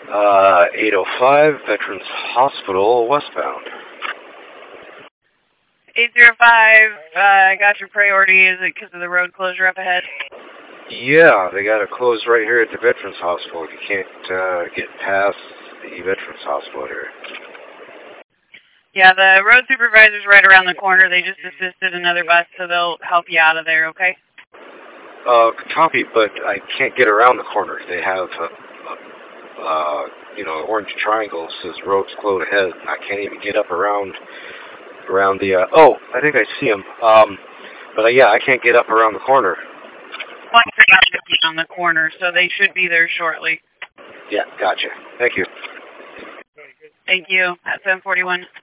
805 Veterans Hospital, westbound. 805, I got your priority. Is it because of the road closure up ahead? Yeah, they got it closed right here at the Veterans Hospital. You can't get past the Veterans Hospital here. Yeah, the road supervisor's right around the corner. They just assisted another bus, so they'll help you out of there, okay? Copy, but I can't get around the corner. They have, orange triangle says roads closed ahead. I can't even get up around the, I think I see him. Yeah, I can't get up around the corner. Well, on the corner, so they should be there shortly. Yeah, gotcha. Thank you. Thank you. At 741.